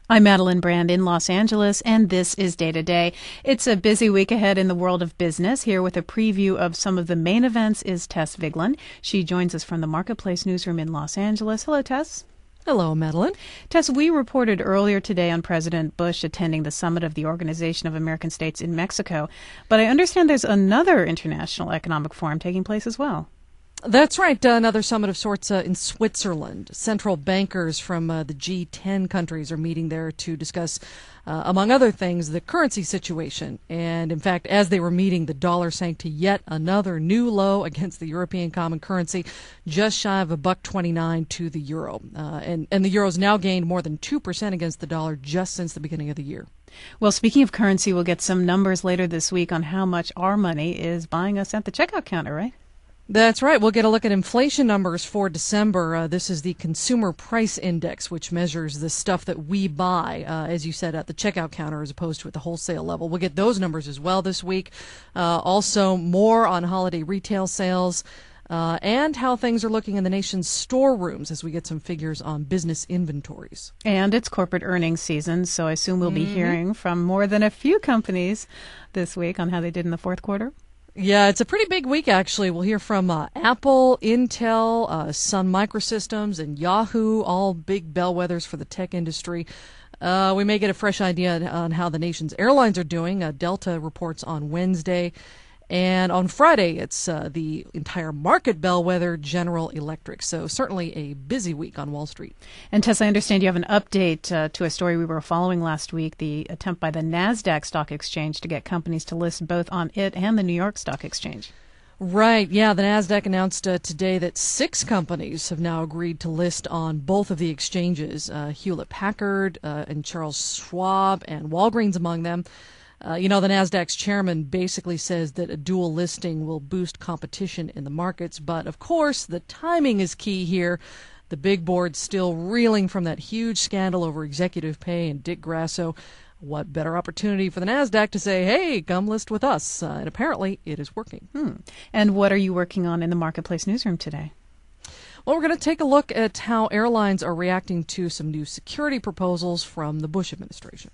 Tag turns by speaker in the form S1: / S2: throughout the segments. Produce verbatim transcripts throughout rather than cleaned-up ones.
S1: I'm Madeline Brand in Los Angeles, and this is Day to Day. It's a busy week ahead in the world of business. Here with a preview of some of the main events is Tess Vigeland. She joins us from the Marketplace newsroom in Los Angeles. Hello, Tess.
S2: Hello, Madeline.
S1: Tess, we reported earlier today on President Bush attending the summit of the Organization of American States in Mexico, but I understand there's another international economic forum taking place as well.
S2: That's right. Uh, another summit of sorts uh, in Switzerland. Central bankers from uh, the G ten countries are meeting there to discuss, uh, among other things, the currency situation. And in fact, as they were meeting, the dollar sank to yet another new low against the European common currency, just shy of a buck twenty-nine to the euro. Uh, and, and the euro's now gained more than two percent against the dollar just since the beginning of the year.
S1: Well, speaking of currency, we'll get some numbers later this week on how much our money is buying us at the checkout counter, right?
S2: That's right. We'll get a look at inflation numbers for December. Uh, this is the Consumer Price Index, which measures the stuff that we buy, uh, as you said, at the checkout counter as opposed to at the wholesale level. We'll get those numbers as well this week. Uh, also, more on holiday retail sales uh, and how things are looking in the nation's storerooms as we get some figures on business inventories.
S1: And it's corporate earnings season, so I assume we'll be
S2: Mm-hmm.
S1: hearing from more than a few companies this week on how they did in the fourth quarter.
S2: Yeah, it's a pretty big week, actually. We'll hear from uh, Apple, Intel, uh, Sun Microsystems, and Yahoo, all big bellwethers for the tech industry. Uh, we may get a fresh idea on how the nation's airlines are doing. Uh, Delta reports on Wednesday. And on Friday, it's uh, the entire market bellwether, General Electric. So certainly a busy week on Wall Street.
S1: And Tess, I understand you have an update uh, to a story we were following last week, the attempt by the NASDAQ Stock Exchange to get companies to list both on it and the New York Stock Exchange.
S2: Right. Yeah, the NASDAQ announced uh, today that six companies have now agreed to list on both of the exchanges, uh, Hewlett-Packard uh, and Charles Schwab and Walgreens among them. Uh, you know, the NASDAQ's chairman basically says that a dual listing will boost competition in the markets. But, of course, the timing is key here. The big board's still reeling from that huge scandal over executive pay and Dick Grasso. What better opportunity for the NASDAQ to say, hey, come list with us? Uh, and apparently it is working.
S1: Hmm. And what are you working on in the Marketplace newsroom today?
S2: Well, we're going to take a look at how airlines are reacting to some new security proposals from the Bush administration.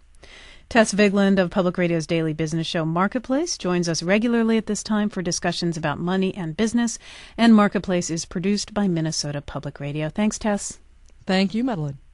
S1: Tess Vigeland of Public Radio's daily business show Marketplace joins us regularly at this time for discussions about money and business. And Marketplace is produced by Minnesota Public Radio. Thanks, Tess.
S2: Thank you, Madeline.